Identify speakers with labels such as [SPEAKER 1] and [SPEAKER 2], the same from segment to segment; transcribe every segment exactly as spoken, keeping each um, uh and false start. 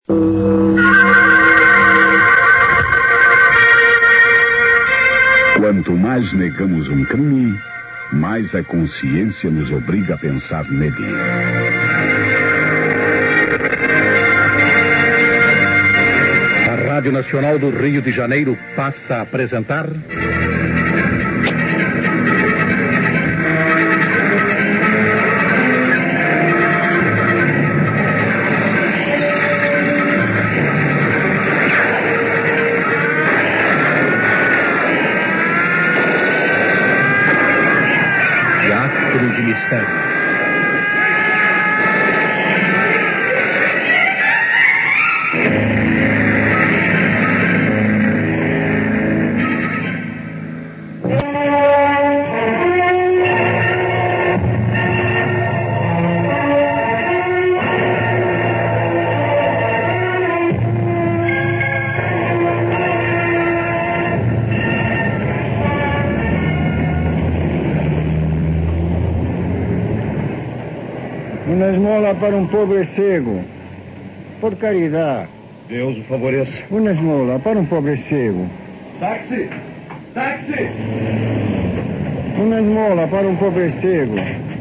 [SPEAKER 1] Quanto mais negamos um crime, mais a consciência nos obriga a pensar nele.
[SPEAKER 2] A Rádio Nacional do Rio de Janeiro passa a apresentar... Teatro de Mistério.
[SPEAKER 3] Uma esmola para um pobre cego, por caridade.
[SPEAKER 2] Deus o favoreça.
[SPEAKER 3] Uma esmola para um pobre cego.
[SPEAKER 2] Táxi! Táxi!
[SPEAKER 3] Uma esmola para um pobre cego.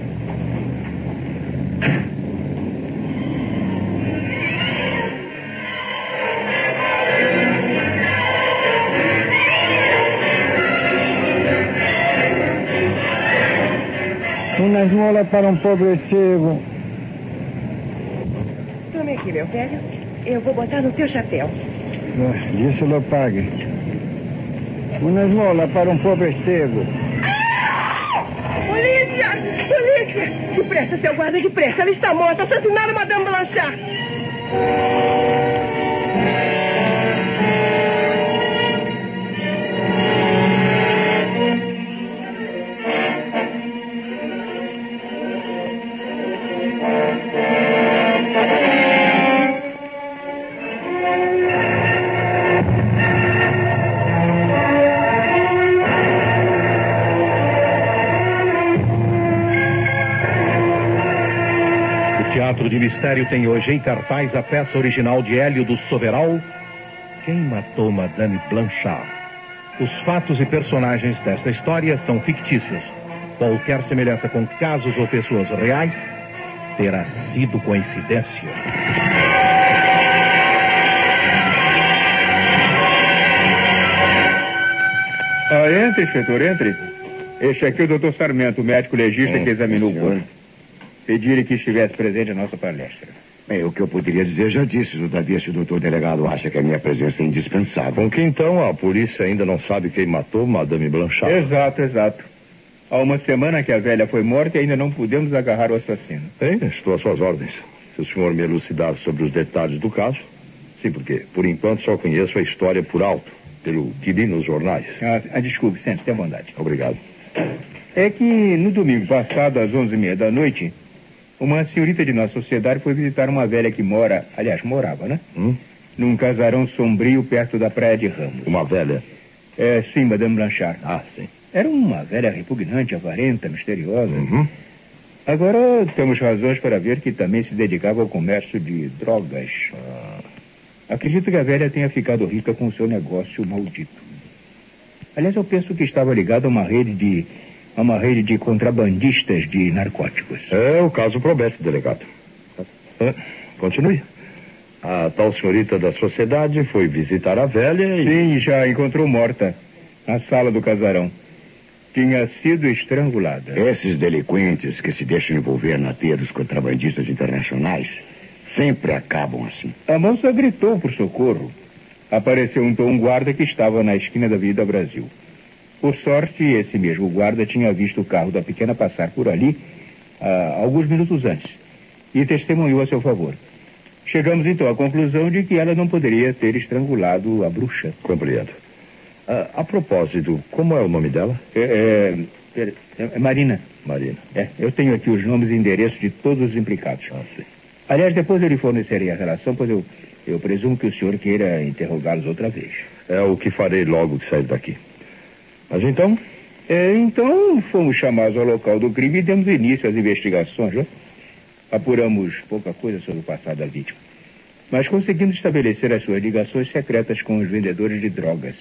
[SPEAKER 3] Uma esmola para um pobre cego.
[SPEAKER 4] Tome aqui, meu velho. Eu vou botar no teu chapéu.
[SPEAKER 3] Ah, Isso lo pague. Uma esmola para um pobre cego.
[SPEAKER 4] Polícia! Polícia! Depressa, seu guarda, depressa. Ela está morta. Assassinaram Madame Blanchard.
[SPEAKER 2] O Teatro de Mistério tem hoje em cartaz a peça original de Hélio do Soberal, Quem Matou Madame Blanchard. Os fatos e personagens desta história são fictícios. Qualquer semelhança com casos ou pessoas reais terá sido coincidência.
[SPEAKER 5] Ah, entre, inspetor, entre. Este aqui é o doutor Sarmento, o médico legista
[SPEAKER 6] Hum,
[SPEAKER 5] que examinou o
[SPEAKER 6] senhor.
[SPEAKER 5] corpo. Pedi-lhe que estivesse presente na nossa palestra.
[SPEAKER 6] Bem, o que eu poderia dizer já disse. Todavia, se o doutor delegado acha que a minha presença é indispensável.
[SPEAKER 7] Com que então a polícia ainda não sabe quem matou Madame Blanchard?
[SPEAKER 5] Exato, exato. Há uma semana que a velha foi morta e ainda não pudemos agarrar o assassino.
[SPEAKER 7] Bem, estou às suas ordens. Se o senhor me elucidar sobre os detalhes do caso. Sim, porque por enquanto só conheço a história por alto, pelo que li nos jornais.
[SPEAKER 5] Ah, ah, desculpe, sente, tenha bondade.
[SPEAKER 7] Obrigado.
[SPEAKER 5] É que no domingo passado, às onze e meia da noite, uma senhorita de nossa sociedade foi visitar uma velha que mora, aliás, morava, né?
[SPEAKER 7] Hum?
[SPEAKER 5] Num casarão sombrio perto da Praia de Ramos.
[SPEAKER 7] Uma velha?
[SPEAKER 5] É, sim, Madame Blanchard.
[SPEAKER 7] Ah, sim.
[SPEAKER 5] Era uma velha repugnante, avarenta, misteriosa.
[SPEAKER 7] Uhum.
[SPEAKER 5] Agora temos razões para ver que também se dedicava ao comércio de drogas.
[SPEAKER 7] Ah.
[SPEAKER 5] Acredito que a velha tenha ficado rica com o seu negócio maldito. Aliás, eu penso que estava ligado a uma rede de... a uma rede de contrabandistas de narcóticos.
[SPEAKER 7] É, o caso promete, delegado. Ah, continue. A tal senhorita da sociedade foi visitar a velha e...
[SPEAKER 5] Sim, já encontrou morta na sala do casarão. Tinha sido estrangulada.
[SPEAKER 6] Esses delinquentes que se deixam envolver na teia dos contrabandistas internacionais sempre acabam assim.
[SPEAKER 5] A moça gritou por socorro. Apareceu então um guarda que estava na esquina da Avenida Brasil. Por sorte, esse mesmo guarda tinha visto o carro da pequena passar por ali ah, alguns minutos antes e testemunhou a seu favor. Chegamos então à conclusão de que ela não poderia ter estrangulado a bruxa.
[SPEAKER 7] Compreendo. Ah, a propósito, como é o nome dela?
[SPEAKER 5] É, é, é Marina.
[SPEAKER 7] Marina.
[SPEAKER 5] É, eu tenho aqui os nomes e endereços de todos os implicados.
[SPEAKER 7] Ah, sim.
[SPEAKER 5] Aliás, depois eu lhe fornecerei a relação, pois eu, eu presumo que o senhor queira interrogá-los outra vez.
[SPEAKER 7] É o que farei logo que sair daqui. Mas então?
[SPEAKER 5] É, então, fomos chamados ao local do crime e demos início às investigações, né? Apuramos pouca coisa sobre o passado da vítima. mas conseguimos estabelecer as suas ligações secretas com os vendedores de drogas.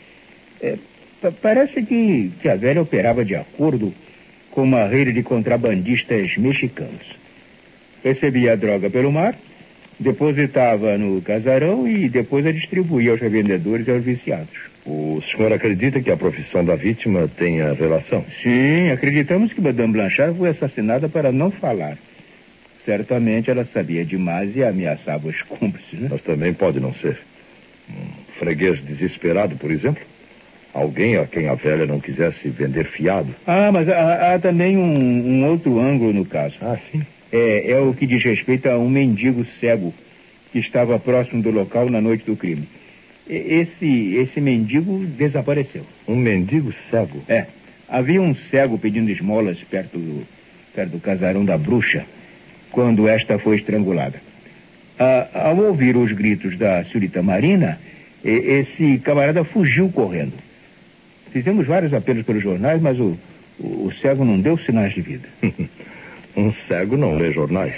[SPEAKER 5] É, pa- parece que, que a velha operava de acordo com uma rede de contrabandistas mexicanos. Recebia a droga pelo mar, depositava no casarão e depois a distribuía aos revendedores e aos viciados.
[SPEAKER 7] O senhor acredita que a profissão da vítima tenha relação?
[SPEAKER 5] Sim, acreditamos que Madame Blanchard foi assassinada para não falar. Certamente ela sabia demais e ameaçava os cúmplices, né?
[SPEAKER 7] Mas também pode não ser. Um freguês desesperado, por exemplo? Alguém a quem a velha não quisesse vender fiado?
[SPEAKER 5] Ah, mas há, há também um, um outro ângulo no caso.
[SPEAKER 7] Ah, sim?
[SPEAKER 5] É, é o que diz respeito a um mendigo cego que estava próximo do local na noite do crime. E- Esse, esse mendigo desapareceu.
[SPEAKER 7] Um mendigo cego?
[SPEAKER 5] É, havia um cego pedindo esmolas perto do, perto do casarão da bruxa, quando esta foi estrangulada. Ah, ao ouvir os gritos da senhorita Marina, e- esse camarada fugiu correndo. Fizemos vários apelos pelos jornais, mas o, o, o cego não deu sinais de vida.
[SPEAKER 7] Um cego não lê jornais.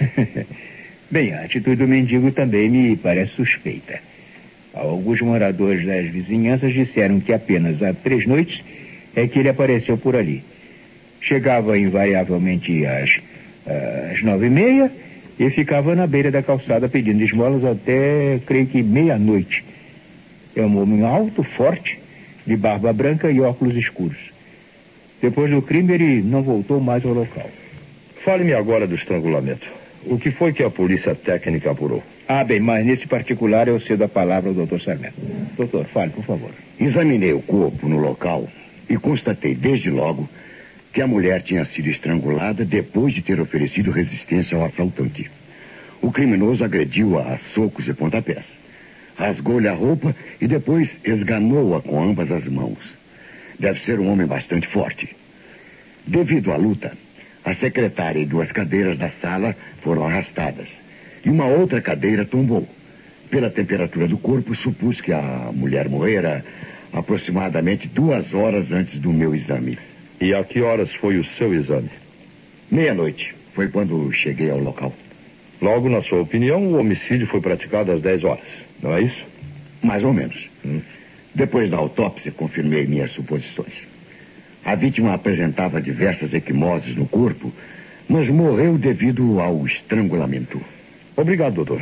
[SPEAKER 5] Bem, a atitude do mendigo também me parece suspeita. Alguns moradores das vizinhanças disseram que apenas há três noites é que ele apareceu por ali. Chegava invariavelmente às, às nove e meia e ficava na beira da calçada pedindo esmolas até, creio que, meia-noite. É um homem alto, forte, de barba branca e óculos escuros. Depois do crime, ele não voltou mais ao local.
[SPEAKER 7] Fale-me agora do estrangulamento. O que foi que a polícia técnica apurou?
[SPEAKER 5] Ah, bem, mas nesse particular eu cedo a palavra ao doutor Sarmento. Doutor, fale, por favor.
[SPEAKER 6] Examinei o corpo no local e constatei desde logo que a mulher tinha sido estrangulada depois de ter oferecido resistência ao assaltante. O criminoso agrediu-a a socos e pontapés. Rasgou-lhe a roupa e depois esganou-a com ambas as mãos. Deve ser um homem bastante forte. Devido à luta, a secretária e duas cadeiras da sala foram arrastadas. E uma outra cadeira tombou. Pela temperatura do corpo, supus que a mulher morrera aproximadamente duas horas antes do meu exame.
[SPEAKER 7] E a que horas foi o seu exame?
[SPEAKER 6] Meia-noite. Foi quando cheguei ao local.
[SPEAKER 7] Logo, na sua opinião, o homicídio foi praticado às dez horas, não é isso?
[SPEAKER 6] Mais ou menos.
[SPEAKER 7] Hum.
[SPEAKER 6] Depois da autópsia, confirmei minhas suposições. A vítima apresentava diversas equimoses no corpo, mas morreu devido ao estrangulamento.
[SPEAKER 7] Obrigado, doutor.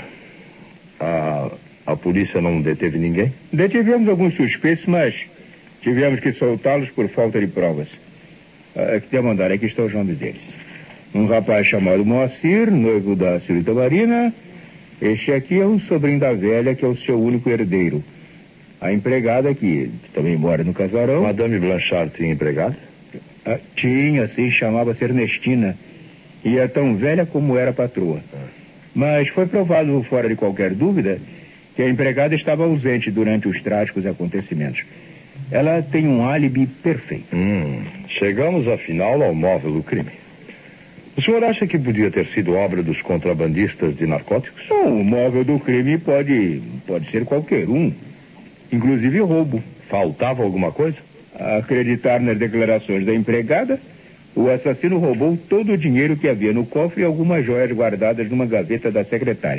[SPEAKER 7] A, a polícia não deteve ninguém?
[SPEAKER 5] Detivemos alguns suspeitos, mas tivemos que soltá-los por falta de provas. Ah, que te mandar, aqui está os nomes deles. Um rapaz chamado Moacir, noivo da senhorita Marina. Este aqui é um sobrinho da velha, que é o seu único herdeiro. A empregada, que, que também mora no casarão.
[SPEAKER 7] Madame Blanchard tinha empregada?
[SPEAKER 5] Ah, tinha, sim, chamava-se Ernestina. E é tão velha como era a patroa. Mas foi provado, fora de qualquer dúvida, que a empregada estava ausente durante os trágicos acontecimentos. Ela tem um álibi perfeito.
[SPEAKER 7] Hum, chegamos, afinal, ao móvel do crime. O senhor acha que podia ter sido obra dos contrabandistas de narcóticos?
[SPEAKER 5] Não, o móvel do crime pode, pode ser qualquer um, inclusive roubo.
[SPEAKER 7] Faltava alguma coisa?
[SPEAKER 5] A acreditar nas declarações da empregada, o assassino roubou todo o dinheiro que havia no cofre e algumas joias guardadas numa gaveta da secretária.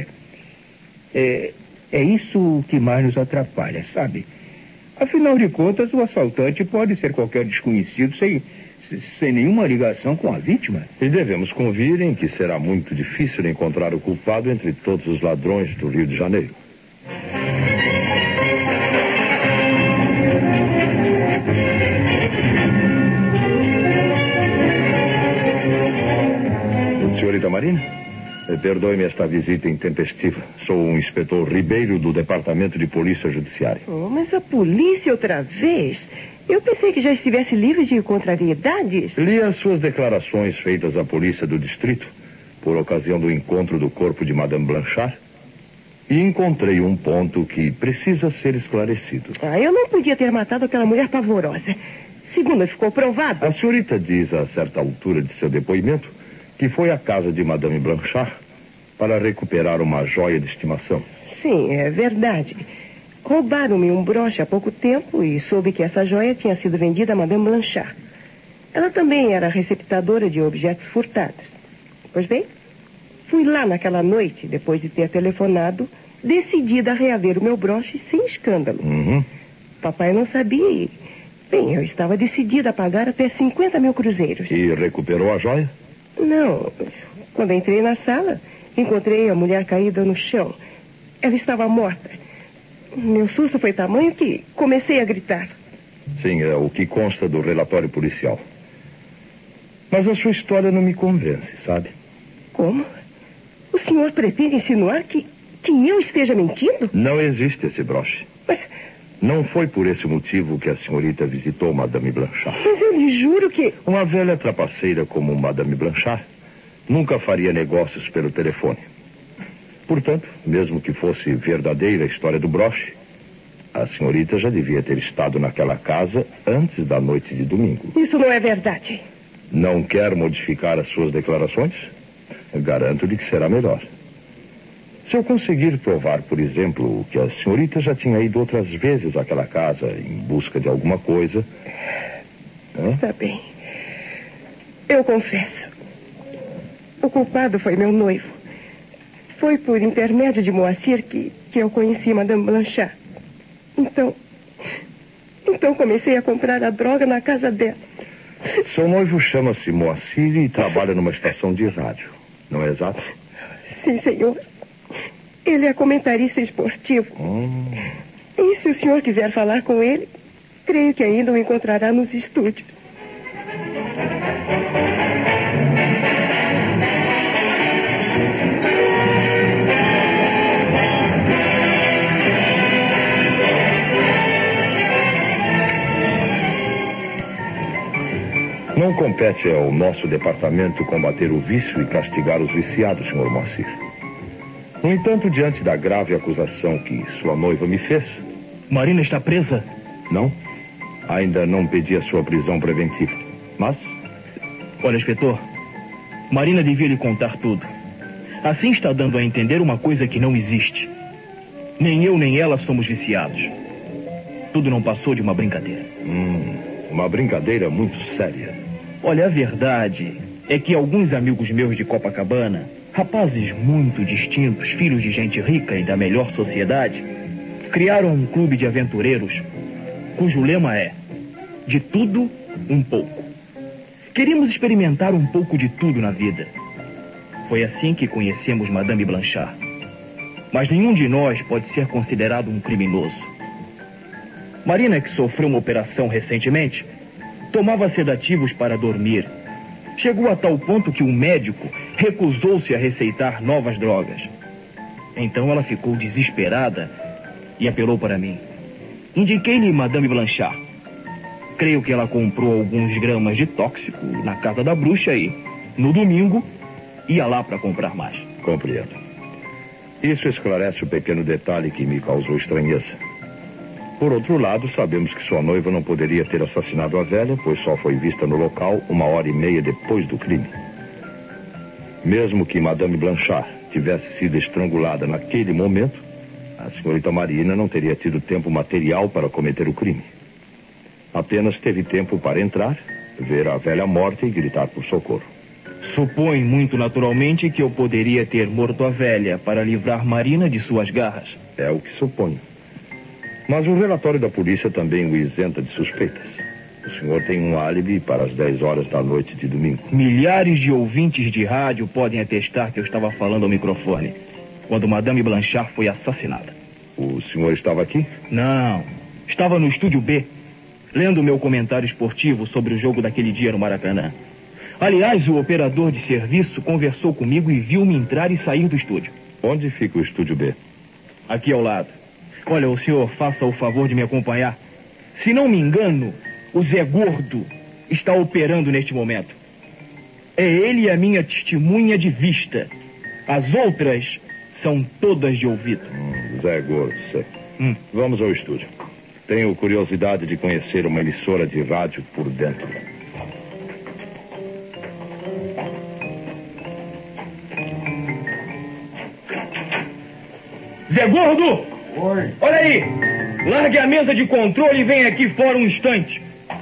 [SPEAKER 5] É, é isso que mais nos atrapalha, sabe? Afinal de contas, o assaltante pode ser qualquer desconhecido sem, sem nenhuma ligação com a vítima.
[SPEAKER 7] E devemos convir em que será muito difícil encontrar o culpado entre todos os ladrões do Rio de Janeiro. Senhorita Marina, perdoe-me esta visita intempestiva. Sou um inspetor Ribeiro do Departamento de Polícia Judiciária.
[SPEAKER 4] Oh, mas a polícia outra vez? Eu pensei que já estivesse livre de contrariedades.
[SPEAKER 7] Li as suas declarações feitas à polícia do distrito por ocasião do encontro do corpo de Madame Blanchard e encontrei um ponto que precisa ser esclarecido.
[SPEAKER 4] Ah, eu não podia ter matado aquela mulher pavorosa. Segundo ficou provado.
[SPEAKER 7] A senhorita diz a certa altura de seu depoimento que foi à casa de Madame Blanchard para recuperar uma joia de estimação.
[SPEAKER 4] Sim, é verdade. Roubaram-me um broche há pouco tempo e soube que essa joia tinha sido vendida a Madame Blanchard. Ela também era receptadora de objetos furtados. Pois bem, fui lá naquela noite, depois de ter telefonado, decidida a reaver o meu broche sem escândalo.
[SPEAKER 7] Uhum.
[SPEAKER 4] Papai não sabia e... Bem, eu estava decidida a pagar até cinquenta mil cruzeiros.
[SPEAKER 7] E recuperou a joia?
[SPEAKER 4] Não. Quando entrei na sala, encontrei a mulher caída no chão. Ela estava morta. Meu susto foi tamanho que comecei a gritar.
[SPEAKER 7] Sim, é o que consta do relatório policial. Mas a sua história não me convence, sabe?
[SPEAKER 4] Como? O senhor pretende insinuar que, que eu esteja mentindo?
[SPEAKER 7] Não existe esse broche.
[SPEAKER 4] Mas...
[SPEAKER 7] Não foi por esse motivo que a senhorita visitou Madame Blanchard.
[SPEAKER 4] Mas eu lhe juro que...
[SPEAKER 7] Uma velha trapaceira como Madame Blanchard nunca faria negócios pelo telefone. Portanto, mesmo que fosse verdadeira a história do broche, a senhorita já devia ter estado naquela casa antes da noite de domingo.
[SPEAKER 4] Isso não é verdade.
[SPEAKER 7] Não quer modificar as suas declarações? Garanto-lhe que será melhor. Se eu conseguir provar, por exemplo, que a senhorita já tinha ido outras vezes àquela casa em busca de alguma coisa... Hã?
[SPEAKER 4] Está bem. Eu confesso. O culpado foi meu noivo. Foi por intermédio de Moacir que, que eu conheci Madame Blanchard. Então... Então comecei a comprar a droga na casa dela.
[SPEAKER 7] Seu noivo chama-se Moacir e trabalha numa estação de rádio. Não é exato?
[SPEAKER 4] Sim, senhor. Ele é comentarista esportivo.
[SPEAKER 7] Hum.
[SPEAKER 4] E se o senhor quiser falar com ele, creio que ainda o encontrará nos estúdios.
[SPEAKER 7] Não compete ao nosso departamento combater o vício e castigar os viciados, senhor Moacir. No entanto, diante da grave acusação que sua noiva me fez...
[SPEAKER 8] Marina está presa?
[SPEAKER 7] Não. Ainda não pedi a sua prisão preventiva. Mas...
[SPEAKER 8] Olha, inspetor, Marina devia lhe contar tudo. Assim está dando a entender uma coisa que não existe. Nem eu nem ela somos viciados. Tudo não passou de uma brincadeira.
[SPEAKER 7] Hum, uma brincadeira muito séria.
[SPEAKER 8] Olha, a verdade é que alguns amigos meus de Copacabana... Rapazes muito distintos, filhos de gente rica e da melhor sociedade, criaram um clube de aventureiros cujo lema é de tudo, um pouco. Queríamos experimentar um pouco de tudo na vida. Foi assim que conhecemos Madame Blanchard. Mas nenhum de nós pode ser considerado um criminoso. Marina, que sofreu uma operação recentemente, tomava sedativos para dormir. Chegou a tal ponto que o médico recusou-se a receitar novas drogas. Então ela ficou desesperada e apelou para mim. Indiquei-lhe Madame Blanchard. Creio que ela comprou alguns gramas de tóxico na casa da bruxa e, no domingo, ia lá para comprar mais.
[SPEAKER 7] Compreendo. Isso esclarece o pequeno detalhe que me causou estranheza. Por outro lado, sabemos que sua noiva não poderia ter assassinado a velha, pois só foi vista no local uma hora e meia depois do crime. Mesmo que Madame Blanchard tivesse sido estrangulada naquele momento, a senhorita Marina não teria tido tempo material para cometer o crime. Apenas teve tempo para entrar, ver a velha morta e gritar por socorro.
[SPEAKER 8] Supõe muito naturalmente que eu poderia ter morto a velha para livrar Marina de suas garras.
[SPEAKER 7] É o que suponho. Mas o relatório da polícia também o isenta de suspeitas. O senhor tem um álibi para as dez horas da noite de domingo.
[SPEAKER 8] Milhares de ouvintes de rádio podem atestar que eu estava falando ao microfone quando Madame Blanchard foi assassinada.
[SPEAKER 7] O senhor estava aqui?
[SPEAKER 8] Não. Estava no estúdio B, lendo meu comentário esportivo sobre o jogo daquele dia no Maracanã. Aliás, o operador de serviço conversou comigo e viu-me entrar e sair do estúdio.
[SPEAKER 7] Onde fica o estúdio B?
[SPEAKER 8] Aqui ao lado. Olha, o senhor faça o favor de me acompanhar. Se não me engano, o Zé Gordo está operando neste momento. É ele a minha testemunha de vista. As outras são todas de ouvido.
[SPEAKER 7] Hum, Zé Gordo, sei.
[SPEAKER 8] Hum.
[SPEAKER 7] Vamos ao estúdio. Tenho curiosidade de conhecer uma emissora de rádio por dentro.
[SPEAKER 8] Zé Gordo!
[SPEAKER 3] Oi.
[SPEAKER 8] Olha aí! Largue a mesa de controle e vem aqui fora um instante.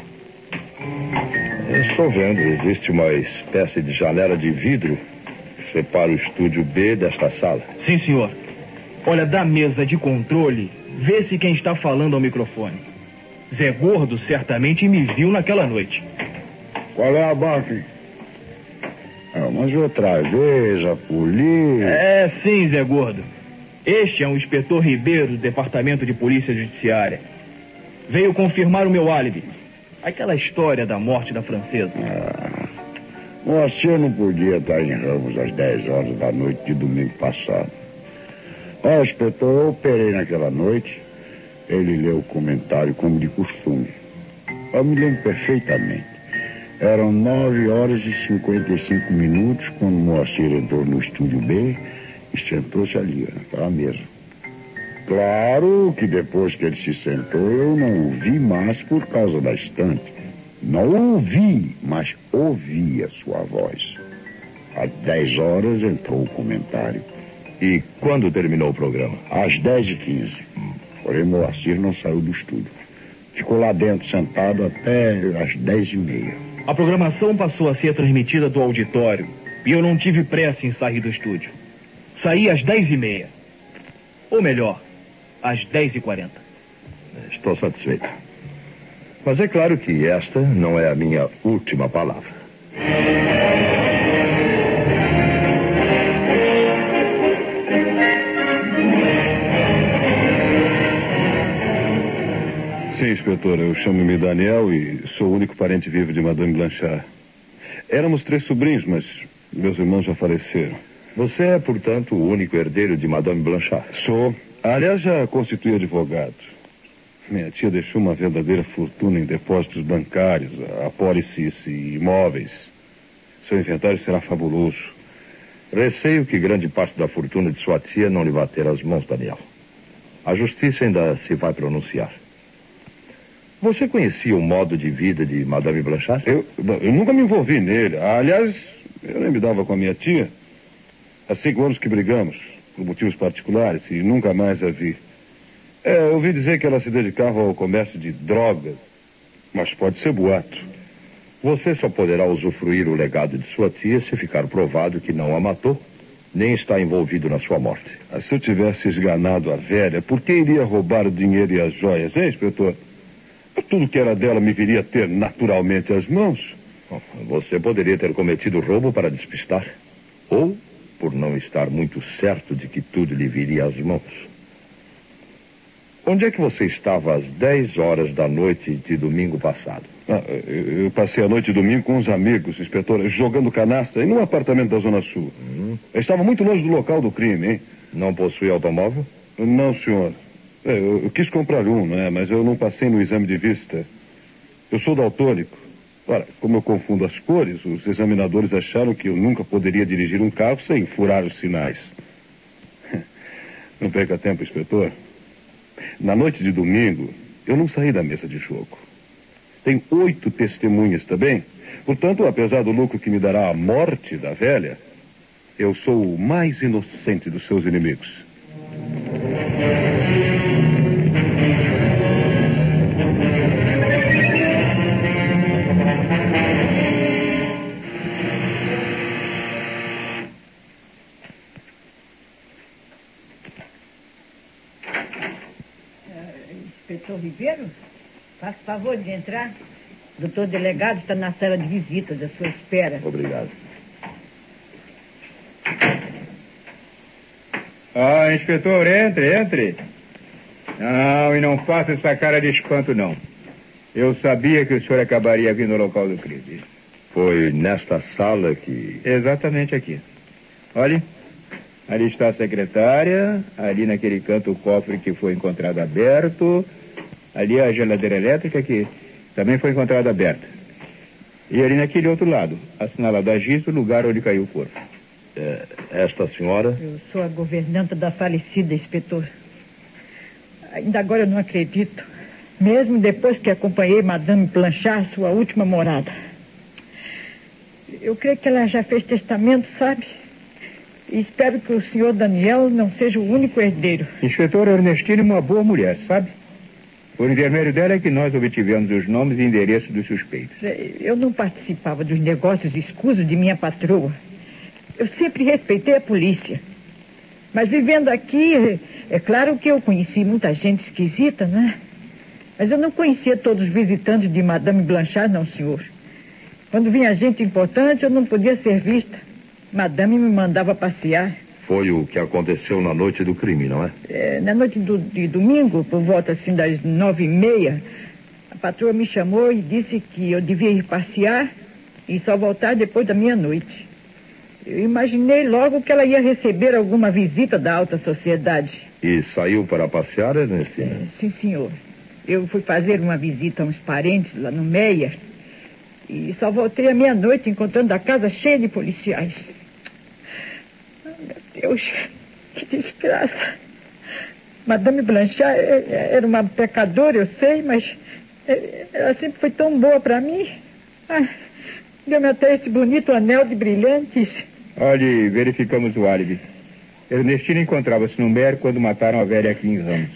[SPEAKER 7] Eu estou vendo, existe uma espécie de janela de vidro que separa o estúdio B desta sala.
[SPEAKER 8] Sim, senhor. Olha, da mesa de controle, vê-se quem está falando ao microfone. Zé Gordo certamente me viu naquela noite.
[SPEAKER 3] Qual é a banca? Ah, mas outra vez, a polícia...
[SPEAKER 8] É, sim, Zé Gordo. Este é o inspetor Ribeiro do Departamento de Polícia Judiciária. Veio confirmar o meu álibi. Aquela história da morte da francesa.
[SPEAKER 3] Ah, você não podia estar em Ramos às dez horas da noite de domingo passado. Ah, inspetor, eu operei naquela noite. Ele leu o comentário como de costume. Eu me lembro perfeitamente. Eram nove horas e cinquenta e cinco minutos quando Moacir entrou no estúdio B e sentou-se ali, naquela mesa. Claro que depois que ele se sentou, eu não o vi mais por causa da estante. Não ouvi, mas ouvi a sua voz. Às dez horas entrou o comentário.
[SPEAKER 7] E quando terminou o programa?
[SPEAKER 3] Às dez e quinze. Porém, Moacir não saiu do estúdio. Ficou lá dentro, sentado, até às dez e meia.
[SPEAKER 8] A programação passou a ser transmitida do auditório e eu não tive pressa em sair do estúdio. Saí às dez e meia. Ou melhor, às dez e quarenta.
[SPEAKER 7] Estou satisfeito. Mas é claro que esta não é a minha última palavra.
[SPEAKER 9] Sim, inspetor, eu chamo-me Daniel e sou o único parente vivo de Madame Blanchard. Éramos três sobrinhos, mas meus irmãos já faleceram.
[SPEAKER 7] Você é, portanto, o único herdeiro de Madame Blanchard?
[SPEAKER 9] Sou. Aliás, já constituí advogado. Minha tia deixou uma verdadeira fortuna em depósitos bancários, apólices e imóveis. Seu inventário será fabuloso.
[SPEAKER 7] Receio que grande parte da fortuna de sua tia não lhe vá ter as mãos, Daniel. A justiça ainda se vai pronunciar. Você conhecia o modo de vida de Madame Blanchard?
[SPEAKER 9] Eu, eu nunca me envolvi nele. Aliás, eu nem me dava com a minha tia. Há cinco anos que brigamos, por motivos particulares, e nunca mais a vi. É, eu ouvi dizer que ela se dedicava ao comércio de drogas, mas pode ser boato.
[SPEAKER 7] Você só poderá usufruir o legado de sua tia se ficar provado que não a matou, nem está envolvido na sua morte.
[SPEAKER 9] Ah, se eu tivesse esganado a velha, por que iria roubar o dinheiro e as joias, hein, inspetor? Tudo que era dela me viria a ter naturalmente às mãos.
[SPEAKER 7] Bom, você poderia ter cometido roubo para despistar, ou por não estar muito certo de que tudo lhe viria às mãos. Onde é que você estava às dez horas da noite de domingo passado?
[SPEAKER 9] Ah, eu, eu passei a noite de domingo com uns amigos, inspetor, jogando canastra em um apartamento da Zona Sul. Hum. Eu estava muito longe do local do crime, hein?
[SPEAKER 7] Não possui automóvel?
[SPEAKER 9] Não, senhor. É, eu, eu quis comprar um, né? Mas eu não passei no exame de vista. Eu sou daltônico. Ora, como eu confundo as cores, os examinadores acharam que eu nunca poderia dirigir um carro sem furar os sinais. Não perca tempo, inspetor. Na noite de domingo, eu não saí da mesa de jogo. Tem oito testemunhas também. Portanto, apesar do lucro que me dará a morte da velha, eu sou o mais inocente dos seus inimigos.
[SPEAKER 10] Inspetor Ribeiro, faça favor de entrar. O doutor delegado está na sala de visitas à sua espera.
[SPEAKER 7] Obrigado.
[SPEAKER 5] Ah, inspetor, entre, entre. Não, e não faça essa cara de espanto, não. Eu sabia que o senhor acabaria vindo ao local do crime.
[SPEAKER 7] Foi nesta sala que...
[SPEAKER 5] Exatamente aqui. Olhe, ali está a secretária, ali naquele canto o cofre que foi encontrado aberto, ali a geladeira elétrica que também foi encontrada aberta. E ali naquele outro lado, assinalado a giz, o lugar onde caiu o corpo.
[SPEAKER 7] É, esta senhora?
[SPEAKER 10] Eu sou a governanta da falecida, inspetor. Ainda agora eu não acredito. Mesmo depois que acompanhei Madame Blanchard, sua última morada. Eu creio que ela já fez testamento, sabe? E espero que o senhor Daniel não seja o único herdeiro.
[SPEAKER 5] Inspetor Ernestina é uma boa mulher, sabe? Por intermédio dela é que nós obtivemos os nomes e endereços dos suspeitos.
[SPEAKER 10] Eu não participava dos negócios escusos de minha patroa. Eu sempre respeitei a polícia. Mas vivendo aqui, é claro que eu conheci muita gente esquisita, né? Mas eu não conhecia todos os visitantes de Madame Blanchard, não, senhor. Quando vinha gente importante, eu não podia ser vista. Madame me mandava passear.
[SPEAKER 7] Foi o que aconteceu na noite do crime, não é?
[SPEAKER 10] É, na noite do, de domingo, por volta assim das nove e meia, a patroa me chamou e disse que eu devia ir passear e só voltar depois da meia-noite. Eu imaginei logo que ela ia receber alguma visita da alta sociedade.
[SPEAKER 7] E saiu para passear, Ernestina?
[SPEAKER 10] É, sim, senhor. Eu fui fazer uma visita a uns parentes lá no Meia e só voltei à meia-noite encontrando a casa cheia de policiais. Oh, meu Deus, que desgraça. Madame Blanchard era uma pecadora, eu sei, mas ela sempre foi tão boa para mim. Ah, deu-me até esse bonito anel de brilhantes.
[SPEAKER 5] Olhe, verificamos o álibi. Ernestina encontrava-se no Meia quando mataram a velha aqui em Ramos.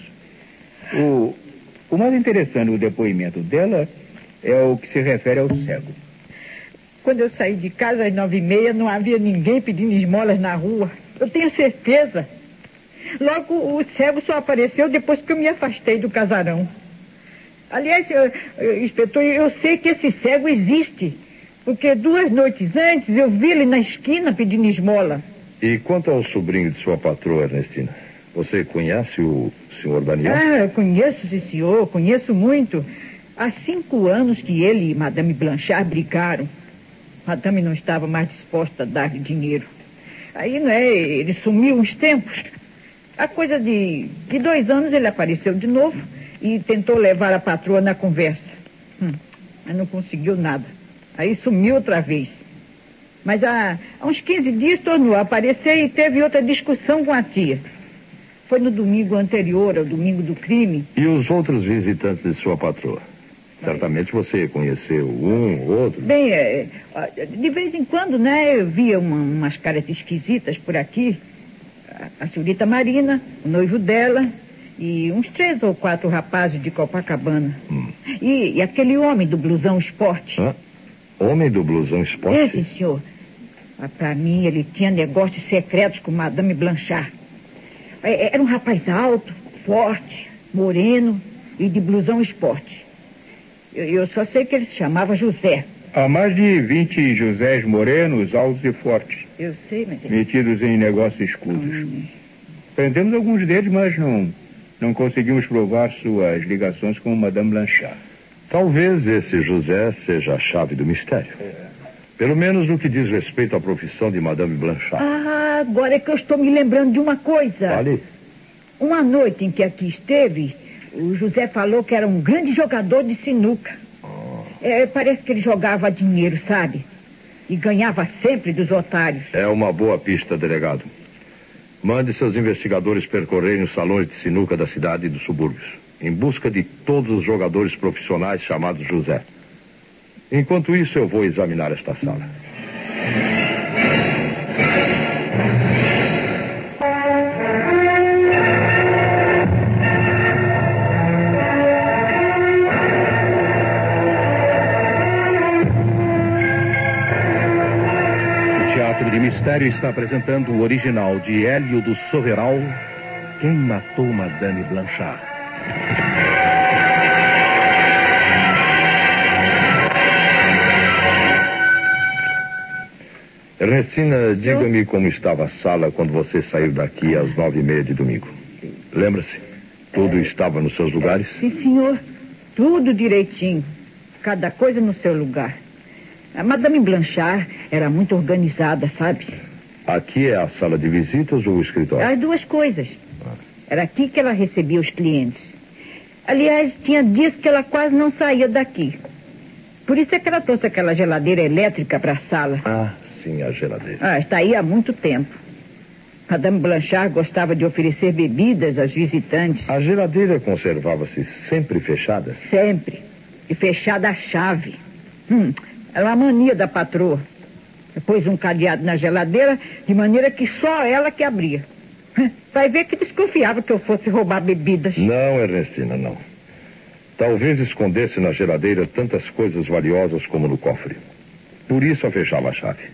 [SPEAKER 5] O, o mais interessante no depoimento dela é o que se refere ao cego.
[SPEAKER 10] Quando eu saí de casa às nove e meia, não havia ninguém pedindo esmolas na rua. Eu tenho certeza. Logo, o cego só apareceu depois que eu me afastei do casarão. Aliás, eu, eu, inspetor, eu sei que esse cego existe. Porque duas noites antes eu vi ele na esquina pedindo esmola.
[SPEAKER 7] E quanto ao sobrinho de sua patroa, Ernestina? Você conhece o senhor Daniel?
[SPEAKER 10] Ah, conheço esse senhor, conheço muito. Há cinco anos que ele e Madame Blanchard brigaram. Madame não estava mais disposta a dar-lhe dinheiro. Aí, não é, ele sumiu uns tempos. Há coisa de, de dois anos ele apareceu de novo e tentou levar a patroa na conversa. Hum, mas não conseguiu nada. Aí sumiu outra vez. Mas há, há uns quinze dias tornou a aparecer e teve outra discussão com a tia. Foi no domingo anterior, ao domingo do crime.
[SPEAKER 7] E os outros visitantes de sua patroa? Certamente você conheceu um, outro.
[SPEAKER 10] Bem, é, de vez em quando, né, eu via uma, umas caras esquisitas por aqui. A, a senhorita Marina, o noivo dela, e uns três ou quatro rapazes de Copacabana. Hum. E, e aquele homem do blusão esporte.
[SPEAKER 7] Hã? Homem do blusão esporte?
[SPEAKER 10] É, sim, senhor. Ah, pra mim, ele tinha negócios secretos com Madame Blanchard. É, era um rapaz alto, forte, moreno e de blusão esporte. Eu, eu só sei que ele se chamava José.
[SPEAKER 5] Há mais de vinte Josés morenos, altos e fortes.
[SPEAKER 10] Eu sei, mas...
[SPEAKER 5] Metidos em negócios escusos. Hum. Prendemos alguns deles, mas não, não conseguimos provar suas ligações com Madame Blanchard.
[SPEAKER 7] Talvez esse José seja a chave do mistério. É. Pelo menos no que diz respeito à profissão de Madame Blanchard.
[SPEAKER 10] Ah, agora é que eu estou me lembrando de uma coisa.
[SPEAKER 7] Fale.
[SPEAKER 10] Uma noite em que aqui esteve, o José falou que era um grande jogador de sinuca. Oh. É, parece que ele jogava dinheiro, sabe? E ganhava sempre dos otários.
[SPEAKER 7] É uma boa pista, delegado. Mande seus investigadores percorrerem os salões de sinuca da cidade e dos subúrbios, em busca de todos os jogadores profissionais chamados José. Enquanto isso, eu vou examinar esta sala.
[SPEAKER 2] O Teatro de Mistério está apresentando o original de Hélio do Soveral, Quem Matou Madame Blanchard.
[SPEAKER 7] Ernestina, diga-me como estava a sala quando você saiu daqui às nove e meia de domingo. Lembra-se? Tudo é... estava nos seus lugares?
[SPEAKER 10] Sim, senhor. Tudo direitinho. Cada coisa no seu lugar. A Madame Blanchard era muito organizada, sabe?
[SPEAKER 7] Aqui é a sala de visitas ou o escritório?
[SPEAKER 10] As duas coisas. Ah. Era aqui que ela recebia os clientes. Aliás, tinha dias que ela quase não saía daqui. Por isso é que ela trouxe aquela geladeira elétrica para a sala.
[SPEAKER 7] Ah, sim, a geladeira.
[SPEAKER 10] Ah, está aí há muito tempo. Madame Blanchard gostava de oferecer bebidas aos visitantes.
[SPEAKER 7] A geladeira conservava-se sempre fechada?
[SPEAKER 10] Sempre. E fechada a chave. Hum, era uma mania da patroa. Pôs um cadeado na geladeira de maneira que só ela que abria. Vai ver que desconfiava que eu fosse roubar bebidas.
[SPEAKER 7] Não, Ernestina, não. Talvez escondesse na geladeira tantas coisas valiosas como no cofre. Por isso a fechava a chave.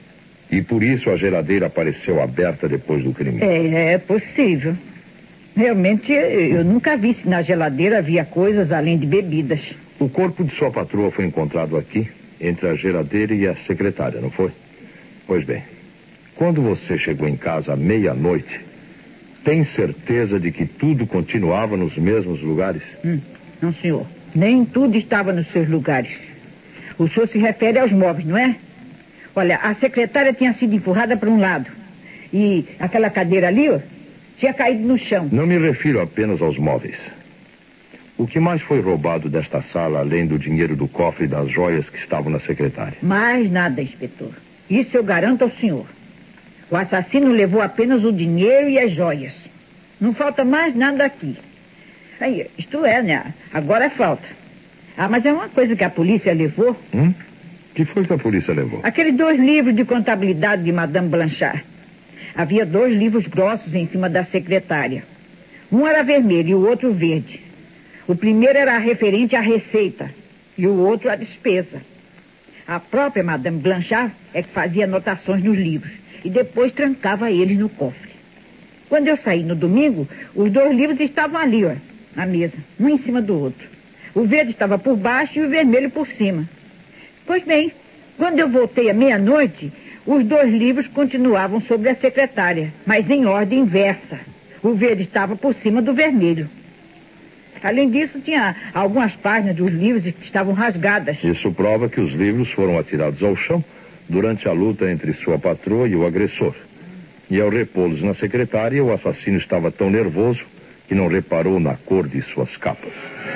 [SPEAKER 7] E por isso a geladeira apareceu aberta depois do crime.
[SPEAKER 10] É, é possível. Realmente, eu nunca vi se na geladeira havia coisas além de bebidas.
[SPEAKER 7] O corpo de sua patroa foi encontrado aqui, entre a geladeira e a secretária, não foi? Pois bem, quando você chegou em casa à meia-noite, tem certeza de que tudo continuava nos mesmos lugares?
[SPEAKER 10] Hum, não, senhor. Nem tudo estava nos seus lugares. O senhor se refere aos móveis, não é? Olha, a secretária tinha sido empurrada para um lado. E aquela cadeira ali, ó, tinha caído no chão.
[SPEAKER 7] Não me refiro apenas aos móveis. O que mais foi roubado desta sala, além do dinheiro do cofre e das joias que estavam na secretária?
[SPEAKER 10] Mais nada, inspetor. Isso eu garanto ao senhor. O assassino levou apenas o dinheiro e as joias. Não falta mais nada aqui. Aí, isto é, né? Agora falta. Ah, mas é uma coisa que a polícia levou.
[SPEAKER 7] Hum? O que foi que a polícia levou?
[SPEAKER 10] Aqueles dois livros de contabilidade de Madame Blanchard. Havia dois livros grossos em cima da secretária. Um era vermelho e o outro verde. O primeiro era referente à receita e o outro à despesa. A própria Madame Blanchard é que fazia anotações nos livros e depois trancava eles no cofre. Quando eu saí no domingo, os dois livros estavam ali, ó, na mesa, um em cima do outro. O verde estava por baixo e o vermelho por cima. Pois bem, quando eu voltei à meia-noite, os dois livros continuavam sobre a secretária, mas em ordem inversa. O verde estava por cima do vermelho. Além disso, tinha algumas páginas dos livros que estavam rasgadas.
[SPEAKER 7] Isso prova que os livros foram atirados ao chão durante a luta entre sua patroa e o agressor. E ao repô-los na secretária, o assassino estava tão nervoso que não reparou na cor de suas capas.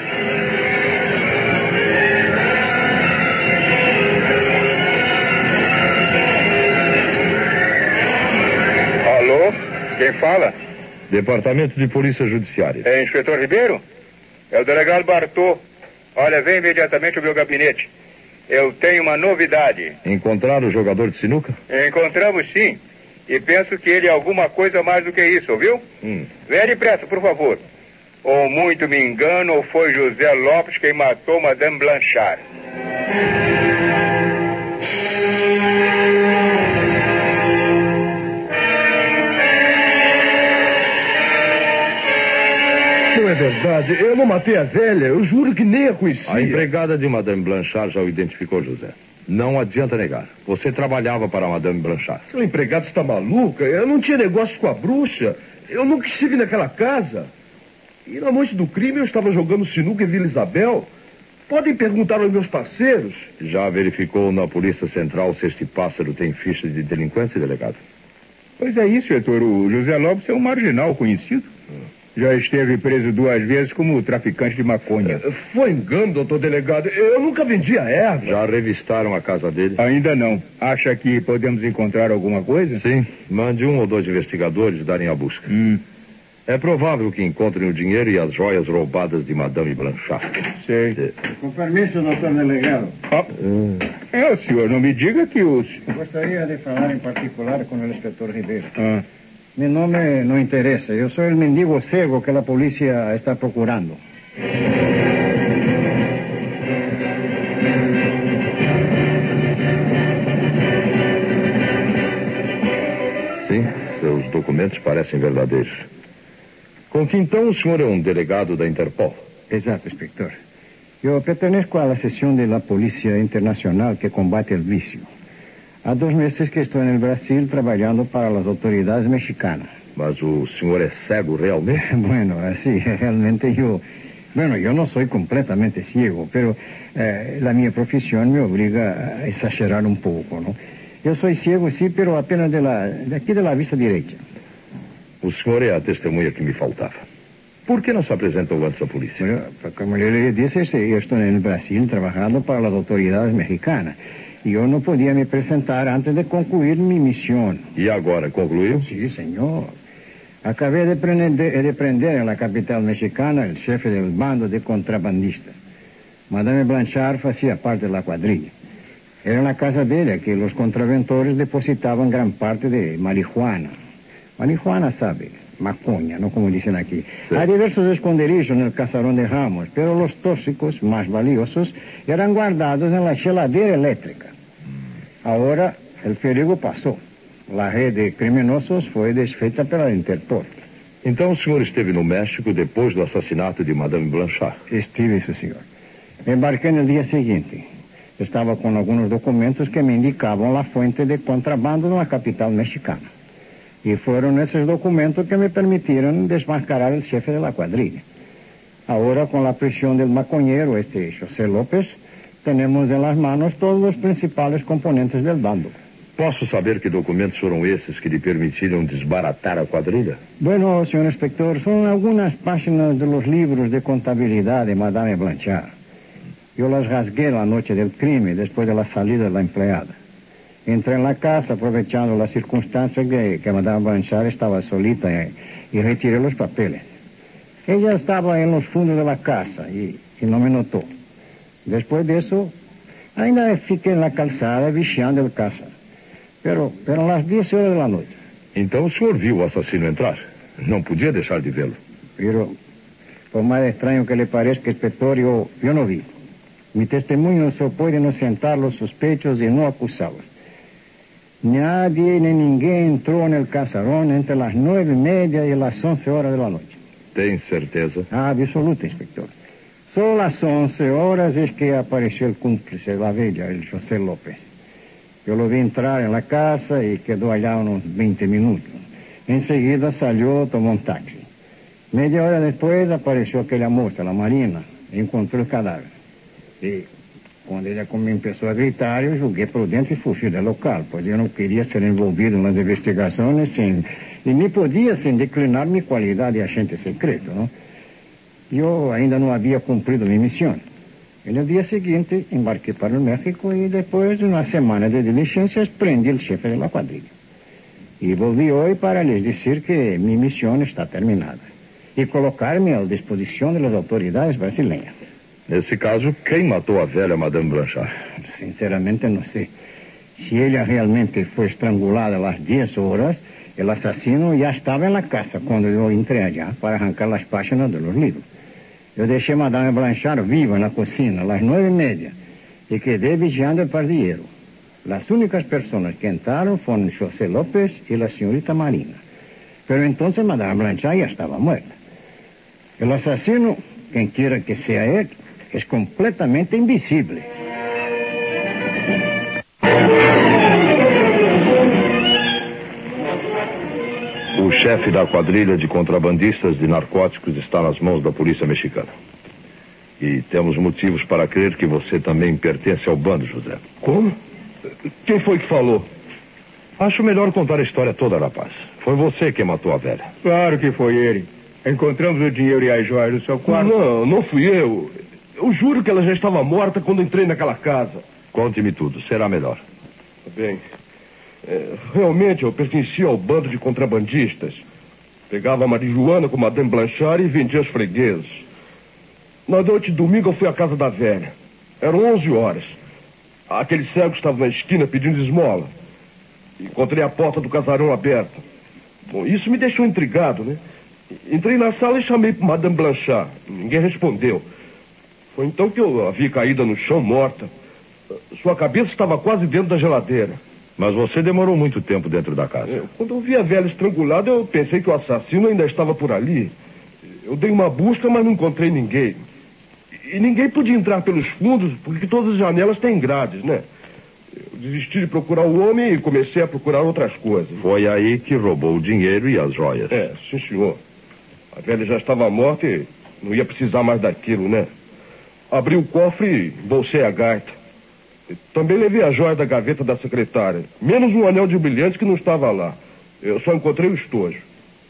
[SPEAKER 5] Alô? Quem fala?
[SPEAKER 7] Departamento de Polícia Judiciária.
[SPEAKER 5] É inspetor Ribeiro? É o delegado Bartô. Olha, vem imediatamente ao meu gabinete. Eu tenho uma novidade.
[SPEAKER 7] Encontraram o jogador de sinuca?
[SPEAKER 5] Encontramos sim. E penso que ele é alguma coisa mais do que isso, ouviu?
[SPEAKER 7] Hum.
[SPEAKER 5] Venha depressa, por favor. Ou muito me engano, ou foi José Lopes quem matou Madame Blanchard.
[SPEAKER 9] Não é verdade. Eu não matei a velha. Eu juro que nem a conhecia.
[SPEAKER 7] A empregada de Madame Blanchard já o identificou, José. Não adianta negar. Você trabalhava para a Madame Blanchard.
[SPEAKER 9] Aquela empregada está maluca. Eu não tinha negócio com a bruxa. Eu nunca estive naquela casa. E na noite do crime eu estava jogando sinuca em Vila Isabel. Podem perguntar aos meus parceiros.
[SPEAKER 7] Já verificou na Polícia Central se este pássaro tem ficha de delinquência, delegado?
[SPEAKER 5] Pois é isso, Heitor. O José Lopes é um marginal conhecido. Já esteve preso duas vezes como traficante de maconha.
[SPEAKER 9] Foi engano, doutor delegado. Eu nunca vendia erva.
[SPEAKER 7] Já revistaram a casa dele?
[SPEAKER 5] Ainda não. Acha que podemos encontrar alguma coisa?
[SPEAKER 7] Sim. Mande um ou dois investigadores darem a busca.
[SPEAKER 5] Hum.
[SPEAKER 7] É provável que encontrem o dinheiro e as joias roubadas de Madame Blanchard.
[SPEAKER 5] Sei.
[SPEAKER 7] É.
[SPEAKER 11] Com permisso, doutor delegado.
[SPEAKER 5] Ah. É, o senhor não me diga que os...
[SPEAKER 11] Gostaria de falar em particular com o inspetor Ribeiro.
[SPEAKER 5] Ah.
[SPEAKER 11] Mi nome não interessa. Eu sou o mendigo cego que a polícia está procurando.
[SPEAKER 7] Sim, seus documentos parecem verdadeiros. Com que então o senhor é um delegado da Interpol?
[SPEAKER 11] Exato, inspector. Eu pertenezco à seção da Polícia Internacional que combate o vício. Há dois meses que estou no Brasil trabalhando para as autoridades mexicanas.
[SPEAKER 7] Mas o senhor é cego realmente?
[SPEAKER 11] Bueno, assim, realmente eu... Bueno, eu não sou completamente cego, pero eh, a minha profissão me obriga a exagerar um pouco, não? Eu sou cego, sim, pero apenas de la, daqui da vista direita.
[SPEAKER 7] O senhor é a testemunha que me faltava. Por que não se apresentou antes à polícia?
[SPEAKER 11] Bueno, como eu lhe disse, eu estou no Brasil trabalhando para as autoridades mexicanas. E eu não podia me apresentar antes de concluir minha missão.
[SPEAKER 7] E agora, concluiu?
[SPEAKER 11] Sim, senhor. Acabei de prender, de prender na capital mexicana o chefe do bando de contrabandistas. Madame Blanchard fazia parte da quadrilha. Era na casa dele que os contraventores depositavam grande parte de marihuana. Marihuana, sabe? Maconha, não como dizem aqui. Sim. Há diversos esconderijos no casarão de Ramos, pero os tóxicos mais valiosos eram guardados na geladeira elétrica. Agora, o perigo passou. A rede de criminosos foi desfeita pela Interpol.
[SPEAKER 7] Então o senhor esteve no México depois do assassinato de Madame Blanchard?
[SPEAKER 11] Estive, sim, senhor. Embarquei no dia seguinte. Estava com alguns documentos que me indicavam a fonte de contrabando na capital mexicana. E foram esses documentos que me permitiram desmascarar o chefe da quadrilha. Agora, com a prisión del maconheiro, este José López, temos em las manos todos os principais componentes del bando.
[SPEAKER 7] Posso saber que documentos foram esses que lhe permitiram desbaratar a quadrilha?
[SPEAKER 11] Bueno, senhor inspector, são algumas páginas dos livros de contabilidade de Madame Blanchard. Eu las rasguei na noite do crime, depois da saída da empleada. Entrei na casa, aproveitando a circunstância que, que Madame Blanchard estava solita e, e retirei os papeles. Ela estava nos fundos da casa e, e não me notou. Depois disso, ainda fiquei na calçada vigiando a casa. Pero, pero às dez horas da noite.
[SPEAKER 7] Então o senhor viu o assassino entrar? Não podia deixar de vê-lo.
[SPEAKER 11] Pero, por mais estranho que lhe pareça, inspetor, eu, eu não vi. Mi testemunho só pode inocentar os suspeitos e não acusá-los. Nadie nem ninguém entrou no casarão entre as nove e meia e as onze horas da noite.
[SPEAKER 7] Tem certeza?
[SPEAKER 11] Ah, absoluta, inspector. Só às onze horas é que apareceu o cúmplice da velha, o José López. Eu lo vi entrar na casa e quedou allá uns vinte minutos. Em seguida saiu, tomou um táxi. Meia hora depois apareceu aquela moça, a Marina, e encontrou o cadáver. E quando ela começou a gritar, eu joguei por dentro e fugi do local, pois eu não queria ser envolvido nas investigações sem, e nem podia sem declinar minha qualidade de agente secreto, não? Eu ainda não havia cumprido minha missão. E no dia seguinte, embarquei para o México e depois de uma semana de diligências, prendi o chefe da quadrilha. E volvi hoje para lhes dizer que minha missão está terminada e colocar-me à disposição das autoridades brasileiras.
[SPEAKER 7] Nesse caso, quem matou a velha Madame Blanchard?
[SPEAKER 11] Sinceramente, não sei. Se ela realmente foi estrangulada às dez horas, o assassino já estava na casa quando eu entrei allá para arrancar as páginas dos livros. Eu deixei Madame Blanchard viva na cozinha às nove e meia e quedei vigiando o pardieiro. As únicas pessoas que entraram foram José López e a senhorita Marina. Pero então Madame Blanchard já estava morta. O assassino, quem quiera que seja ele, é completamente invisível.
[SPEAKER 7] O chefe da quadrilha de contrabandistas de narcóticos está nas mãos da polícia mexicana. E temos motivos para crer que você também pertence ao bando, José.
[SPEAKER 9] Como? Quem foi que falou?
[SPEAKER 7] Acho melhor contar a história toda, rapaz. Foi você que matou a velha.
[SPEAKER 5] Claro que foi ele. Encontramos o dinheiro e as joias no seu quarto.
[SPEAKER 9] Não, não fui eu. Eu juro que ela já estava morta quando entrei naquela casa.
[SPEAKER 7] Conte-me tudo, será melhor.
[SPEAKER 9] Bem, é, realmente eu pertencia ao bando de contrabandistas. Pegava a marijuana com Madame Blanchard e vendia aos fregueses. Na noite de domingo eu fui à casa da velha. Eram onze horas. Aquele cego estava na esquina pedindo esmola. Encontrei a porta do casarão aberta. Bom, isso me deixou intrigado, né? Entrei na sala e chamei por Madame Blanchard. Ninguém respondeu. Foi então que eu a vi caída no chão, morta. Sua cabeça estava quase dentro da geladeira.
[SPEAKER 7] Mas você demorou muito tempo dentro da casa.
[SPEAKER 9] É, quando eu vi a velha estrangulada, eu pensei que o assassino ainda estava por ali. Eu dei uma busca, mas não encontrei ninguém. E ninguém podia entrar pelos fundos, porque todas as janelas têm grades, né? Eu desisti de procurar o homem e comecei a procurar outras coisas.
[SPEAKER 7] Foi aí que roubou o dinheiro e as joias.
[SPEAKER 9] É, sim, senhor. A velha já estava morta e não ia precisar mais daquilo, né? Abri o cofre e bolsei a gaita. E também levei a joia da gaveta da secretária. Menos um anel de brilhante que não estava lá. Eu só encontrei o estojo.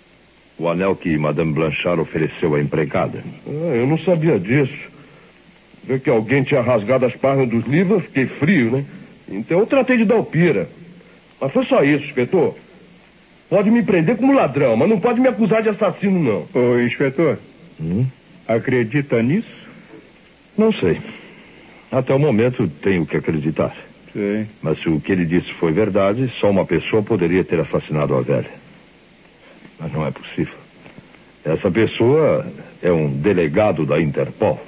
[SPEAKER 7] O anel que Madame Blanchard ofereceu à empregada?
[SPEAKER 9] Ah, eu não sabia disso. Ver que alguém tinha rasgado as páginas dos livros, eu fiquei frio, né? Então eu tratei de dar o pira. Mas foi só isso, inspetor. Pode me prender como ladrão, mas não pode me acusar de assassino, não.
[SPEAKER 5] Ô, inspetor,
[SPEAKER 7] hum?
[SPEAKER 5] acredita nisso?
[SPEAKER 7] Não sei. Até o momento tenho que acreditar.
[SPEAKER 5] Sim.
[SPEAKER 7] Mas se o que ele disse foi verdade, só uma pessoa poderia ter assassinado a velha. Mas não é possível. Essa pessoa é um delegado da Interpol.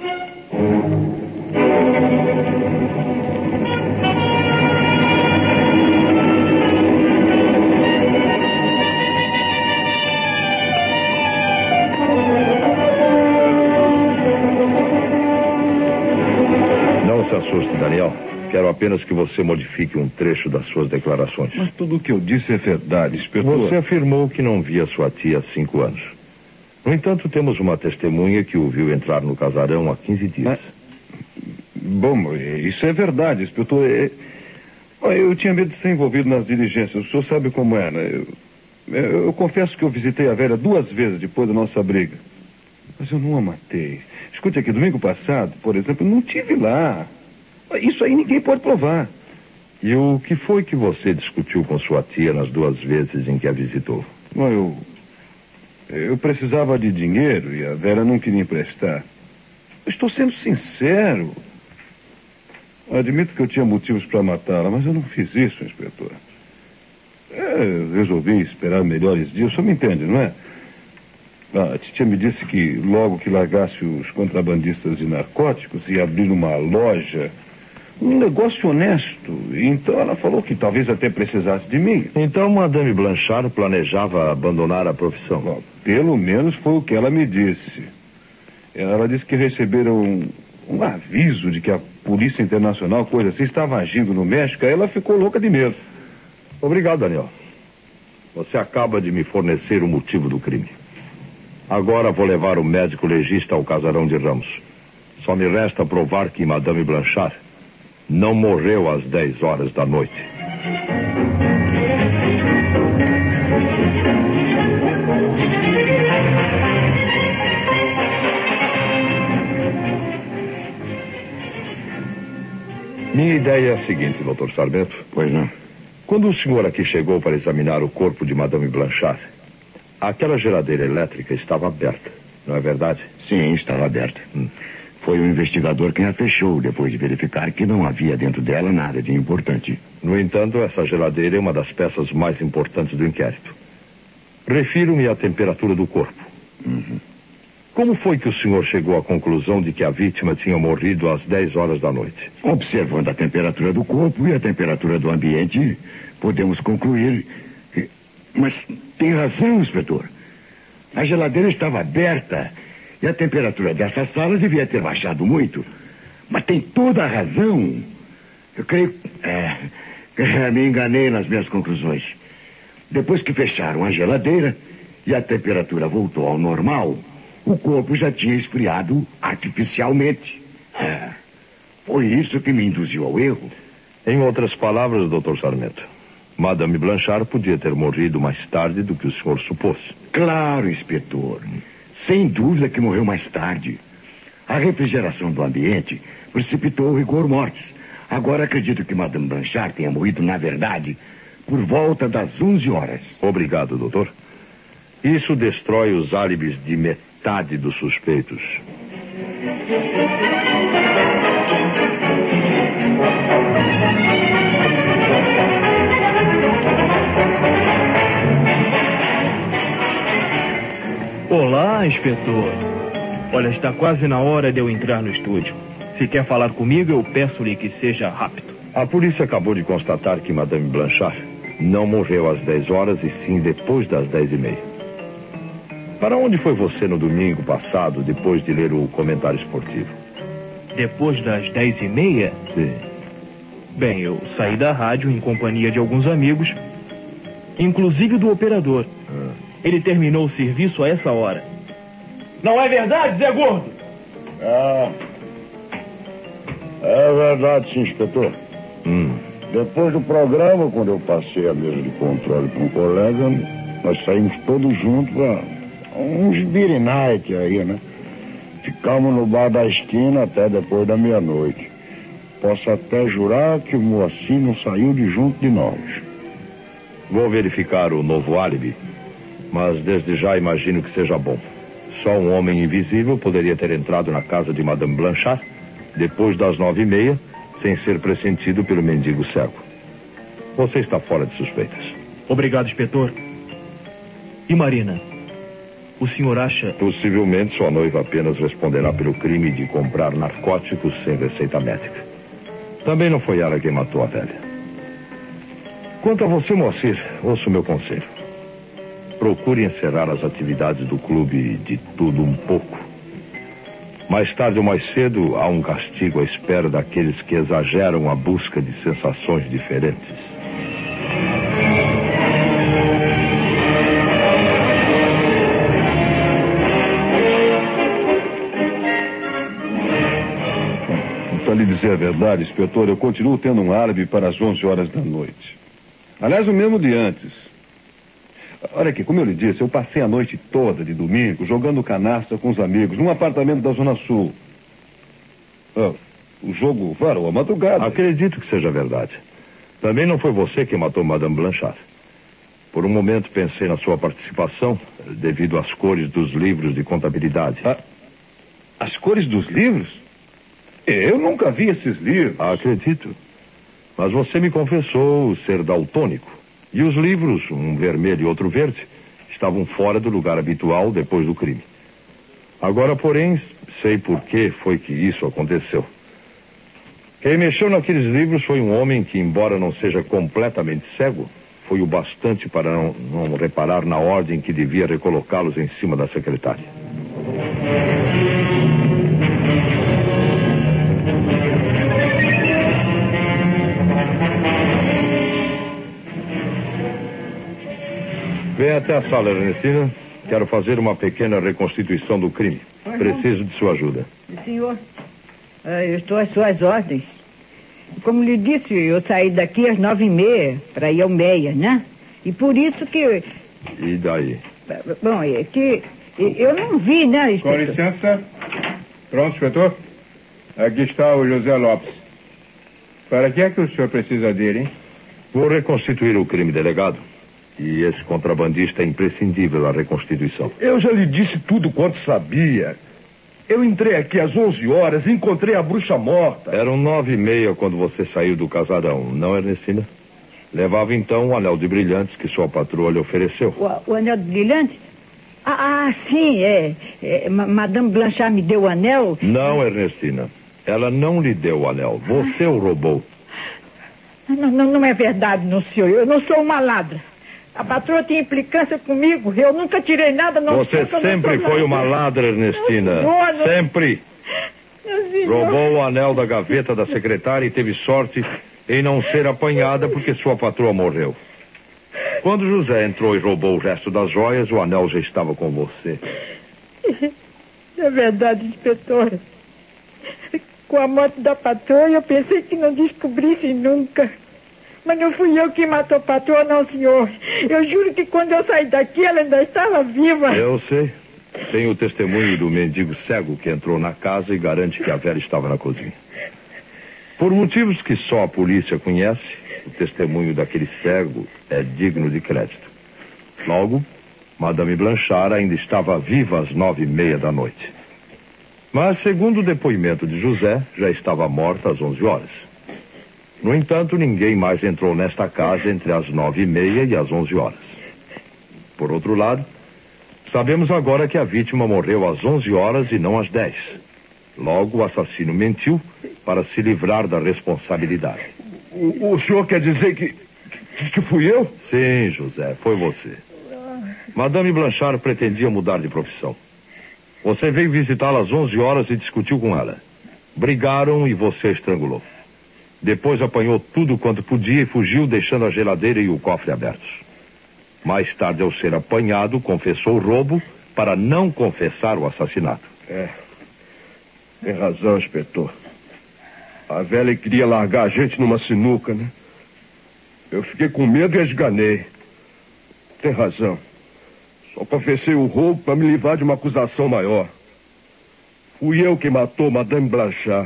[SPEAKER 7] assuste, Daniel. Quero apenas que você modifique um trecho das suas declarações.
[SPEAKER 9] Mas tudo o que eu disse é verdade, inspetor.
[SPEAKER 7] Você afirmou que não via sua tia há cinco anos. No entanto, temos uma testemunha que o viu entrar no casarão há quinze dias.
[SPEAKER 9] Mas, bom, isso é verdade, inspetor. É, eu tinha medo de ser envolvido nas diligências. O senhor sabe como é, né? Eu, eu, eu confesso que eu visitei a velha duas vezes depois da nossa briga. Mas eu não a matei. Escute aqui, domingo passado, por exemplo, eu não estive lá. Isso aí ninguém pode provar.
[SPEAKER 7] E o que foi que você discutiu com sua tia nas duas vezes em que a visitou?
[SPEAKER 9] Bom, eu... Eu precisava de dinheiro e a Vera não queria emprestar. Eu estou sendo sincero. Eu admito que eu tinha motivos para matá-la, mas eu não fiz isso, inspetor. É, eu resolvi esperar melhores dias. O senhor me entende, não é? A titia me disse que logo que largasse os contrabandistas de narcóticos ia abrir uma loja, um negócio honesto. Então ela falou que talvez até precisasse de mim.
[SPEAKER 7] Então Madame Blanchard planejava abandonar a profissão?
[SPEAKER 9] Bom, pelo menos foi o que ela me disse. Ela disse que receberam um, um aviso de que a Polícia Internacional, coisa assim, estava agindo no México. Aí ela ficou louca de medo.
[SPEAKER 7] Obrigado, Daniel. Você acaba de me fornecer o motivo do crime. Agora vou levar o médico legista ao casarão de Ramos. Só me resta provar que Madame Blanchard não morreu às dez horas da noite. Minha ideia é a seguinte, doutor Sarmento.
[SPEAKER 6] Pois não.
[SPEAKER 7] Quando o senhor aqui chegou para examinar o corpo de Madame Blanchard, aquela geladeira elétrica estava aberta, não é verdade?
[SPEAKER 6] Sim, estava aberta. Hum. Foi o investigador quem a fechou, depois de verificar que não havia dentro dela nada de importante.
[SPEAKER 7] No entanto, essa geladeira é uma das peças mais importantes do inquérito. Refiro-me à temperatura do corpo.
[SPEAKER 6] Uhum.
[SPEAKER 7] Como foi que o senhor chegou à conclusão de que a vítima tinha morrido às dez horas da noite?
[SPEAKER 6] Observando a temperatura do corpo e a temperatura do ambiente, podemos concluir que... Mas tem razão, inspetor. A geladeira estava aberta e a temperatura desta sala devia ter baixado muito. Mas tem toda a razão. Eu creio... É, me enganei nas minhas conclusões. Depois que fecharam a geladeira e a temperatura voltou ao normal, o corpo já tinha esfriado artificialmente. É, foi isso que me induziu ao erro.
[SPEAKER 7] Em outras palavras, doutor Sarmento, Madame Blanchard podia ter morrido mais tarde do que o senhor supôs.
[SPEAKER 6] Claro, inspetor. Sem dúvida que morreu mais tarde. A refrigeração do ambiente precipitou o rigor mortis. Agora acredito que Madame Blanchard tenha morrido, na verdade, por volta das onze horas.
[SPEAKER 7] Obrigado, doutor. Isso destrói os álibis de metade dos suspeitos.
[SPEAKER 8] Olá, inspetor. Olha, está quase na hora de eu entrar no estúdio. Se quer falar comigo, eu peço-lhe que seja rápido.
[SPEAKER 7] A polícia acabou de constatar que Madame Blanchard não morreu às dez horas e sim depois das dez e meia. Para onde foi você no domingo passado, depois de ler o comentário esportivo?
[SPEAKER 8] Depois das dez e meia?
[SPEAKER 7] Sim.
[SPEAKER 8] Bem, eu saí da rádio em companhia de alguns amigos, inclusive do operador. Ah. Ele terminou o serviço a essa hora. Não é verdade, Zé Gordo?
[SPEAKER 3] É. É verdade, sim, inspetor.
[SPEAKER 7] Hum.
[SPEAKER 3] Depois do programa, quando eu passei a mesa de controle para um colega, nós saímos todos juntos para uns beer night aí, né? Ficamos no bar da esquina até depois da meia-noite. Posso até jurar que o Moacir não saiu de junto de nós.
[SPEAKER 7] Vou verificar o novo álibi, mas desde já imagino que seja bom. Só um homem invisível poderia ter entrado na casa de Madame Blanchard depois das nove e meia, sem ser pressentido pelo mendigo cego. Você está fora de suspeitas.
[SPEAKER 8] Obrigado, inspetor. E Marina? O senhor acha...
[SPEAKER 7] Possivelmente sua noiva apenas responderá pelo crime de comprar narcóticos sem receita médica. Também não foi ela quem matou a velha. Quanto a você, Moacir, ouça o meu conselho. Procure encerrar as atividades do clube de tudo um pouco. Mais tarde ou mais cedo, há um castigo à espera daqueles que exageram a busca de sensações diferentes.
[SPEAKER 9] Para lhe dizer a verdade, inspetor, eu continuo tendo um álibi para as onze horas da noite. Aliás, o mesmo de antes. Olha aqui, como eu lhe disse, eu passei a noite toda de domingo jogando canastra com os amigos num apartamento da Zona Sul. Ah, o jogo varou a madrugada.
[SPEAKER 7] Acredito que seja verdade. Também não foi você que matou Madame Blanchard. Por um momento pensei na sua participação, devido às cores dos livros de contabilidade.
[SPEAKER 9] Ah, as cores dos livros? Eu nunca vi esses livros.
[SPEAKER 7] Acredito. Mas você me confessou ser daltônico. E os livros, um vermelho e outro verde, estavam fora do lugar habitual depois do crime. Agora, porém, sei por que foi que isso aconteceu. Quem mexeu naqueles livros foi um homem que, embora não seja completamente cego, foi o bastante para não, não reparar na ordem que devia recolocá-los em cima da secretária. Venha até a sala, Ernestina. Quero fazer uma pequena reconstituição do crime. Preciso de sua ajuda.
[SPEAKER 10] Senhor, eu estou às suas ordens. Como lhe disse, eu saí daqui às nove e meia para ir ao Meia, né? E por isso que...
[SPEAKER 7] E daí?
[SPEAKER 10] Bom, é que eu não vi, né, inspetor?
[SPEAKER 5] Com licença. Pronto, inspetor? Aqui está o José Lopes. Para que é que o senhor precisa dele, hein?
[SPEAKER 7] Vou reconstituir o crime, delegado. E esse contrabandista é imprescindível à reconstituição.
[SPEAKER 9] Eu já lhe disse tudo quanto sabia. Eu entrei aqui às onze horas e encontrei a bruxa morta.
[SPEAKER 7] Eram nove e meia quando você saiu do casarão, não, Ernestina? Levava então o anel de brilhantes que sua patroa lhe ofereceu.
[SPEAKER 10] O, o anel de brilhantes? Ah, ah, sim, é. é. Madame Blanchard me deu o anel?
[SPEAKER 7] Não, Ernestina. Ela não lhe deu o anel. Você o roubou.
[SPEAKER 10] Não, não, não é verdade, não, senhor. Eu não sou uma ladra. A patroa tinha implicância comigo. Eu nunca tirei nada. Não.
[SPEAKER 7] Você sempre foi uma ladra, Ernestina.
[SPEAKER 10] Não, senhor, não...
[SPEAKER 7] Sempre.
[SPEAKER 10] Não,
[SPEAKER 7] roubou o anel da gaveta da secretária e teve sorte em não ser apanhada porque sua patroa morreu. Quando José entrou e roubou o resto das joias, o anel já estava com você.
[SPEAKER 10] É verdade, inspetor. Com a morte da patroa, eu pensei que não descobrisse nunca. Mas não fui eu que matou a patroa, não, senhor. Eu juro que quando eu saí daqui, ela ainda estava viva.
[SPEAKER 7] Eu sei. Tenho o testemunho do mendigo cego que entrou na casa e garante que a velha estava na cozinha. Por motivos que só a polícia conhece, o testemunho daquele cego é digno de crédito. Logo, Madame Blanchard ainda estava viva às nove e meia da noite. Mas, segundo o depoimento de José, já estava morta às onze horas. No entanto, ninguém mais entrou nesta casa entre as nove e meia e as onze horas. Por outro lado, sabemos agora que a vítima morreu às onze horas e não às dez. Logo, o assassino mentiu para se livrar da responsabilidade.
[SPEAKER 9] O, o senhor quer dizer que, que, que fui eu?
[SPEAKER 7] Sim, José, foi você. Madame Blanchard pretendia mudar de profissão. Você veio visitá-la às onze horas e discutiu com ela. Brigaram e você estrangulou. Depois apanhou tudo quanto podia e fugiu, deixando a geladeira e o cofre abertos. Mais tarde, ao ser apanhado, confessou o roubo para não confessar o assassinato.
[SPEAKER 9] É. Tem razão, inspetor. A velha queria largar a gente numa sinuca, né? Eu fiquei com medo e esganei. Tem razão. Só confessei o roubo para me livrar de uma acusação maior. Fui eu quem matou Madame Blanchard.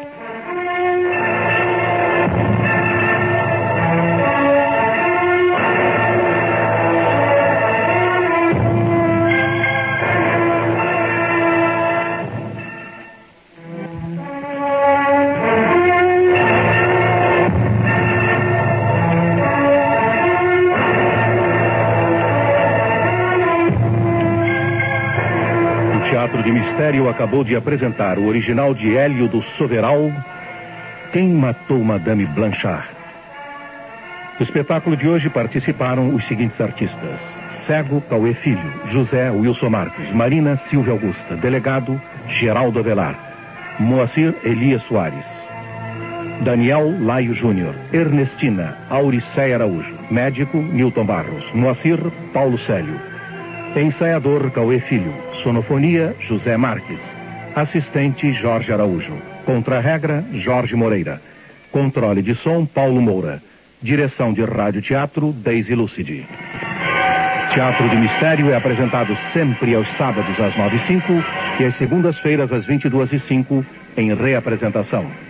[SPEAKER 2] Teatro de Mistério acabou de apresentar o original de Hélio do Soveral, Quem Matou Madame Blanchard. No espetáculo de hoje participaram os seguintes artistas: Cego, Cauê Filho; José, Wilson Marcos; Marina, Silvia Augusta; Delegado, Geraldo Avelar. Moacir Elias Soares. Daniel Laio Júnior. Ernestina Auriceia Araújo. Médico Nilton Barros. Moacir Paulo Célio. Ensaiador Cauê Filho. Sonofonia José Marques. Assistente Jorge Araújo. Contra-regra Jorge Moreira. Controle de som Paulo Moura. Direção de Rádio Teatro Deise Lucidi. Teatro de Mistério é apresentado sempre aos sábados às nove e cinco e às segundas-feiras às vinte e duas e cinco em reapresentação.